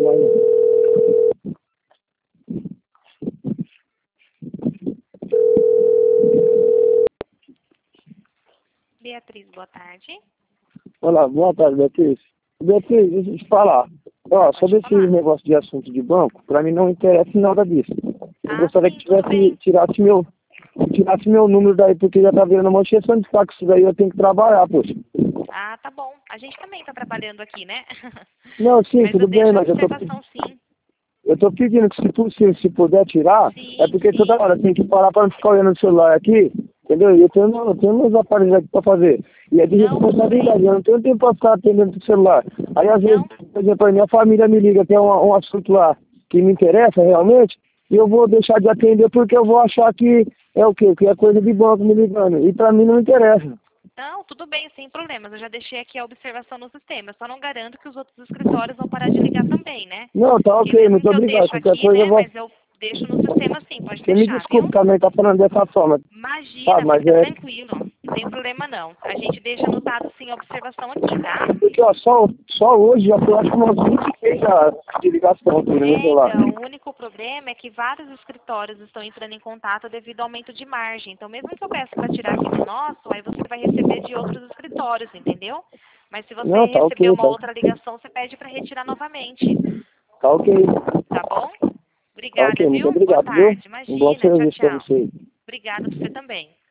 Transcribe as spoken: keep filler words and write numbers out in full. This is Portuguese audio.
celular não. Beatriz, boa tarde. Olá, boa tarde, Beatriz. Beatriz, deixa eu te falar. Ó, sobre esse falar. negócio de assunto de banco, pra mim não interessa nada disso. Eu Ah, gostaria sim, que tudo tivesse, bem. tirasse meu, que tirasse meu número daí, porque já tá virando uma encheção de saco isso daí, eu tenho que trabalhar, poxa. Ah, tá bom. A gente também está trabalhando aqui, né? Não, sim, Mas eu tudo bem, deixo a mas eu tô, observação, sim. eu tô pedindo que se possível, se puder tirar, é Sim, porque toda sim. hora tem que parar pra não ficar olhando o celular aqui, entendeu? E eu tenho, eu tenho meus aparelhos aqui pra fazer. E é de Não, tudo responsabilidade, bem. eu não tenho tempo pra ficar atendendo o celular. Aí às vezes, Não, por exemplo, a minha família me liga, tem um, um assunto lá que me interessa realmente, e eu vou deixar de atender porque eu vou achar que é o quê? Que é coisa de banco me ligando. E pra mim não interessa. não, tudo bem, sem problemas. Eu já deixei aqui a observação no sistema. Eu só não garanto que os outros escritórios vão parar de ligar também, né? Não, tá Porque ok, mesmo muito que eu obrigado. deixo Qualquer aqui, coisa eu né? vou. Mas eu deixo no sistema sim, pode Você me deixar, viu? desculpe também, tá falando dessa forma. Sabe, Imagina, mas fica é. tranquilo. Não tem problema não. A gente deixa anotado sim a observação aqui, tá? Porque ó, só, só hoje já foi acho que umas vinte e seis a- de ligação aqui no meu É, celular. então, o único problema é que vários escritórios estão entrando em contato devido ao aumento de margem. Então, mesmo que eu peça para tirar aqui do nosso, aí você vai receber de outros escritórios, entendeu? Mas se você Não, tá receber ok, uma tá, outra ligação, você pede para retirar novamente, tá ok. tá bom? Tá Obrigada, ok, muito viu? Boa obrigado, viu? tarde. Um bom Imagina, tchau, serviço pra tchau. você. Obrigada para você também.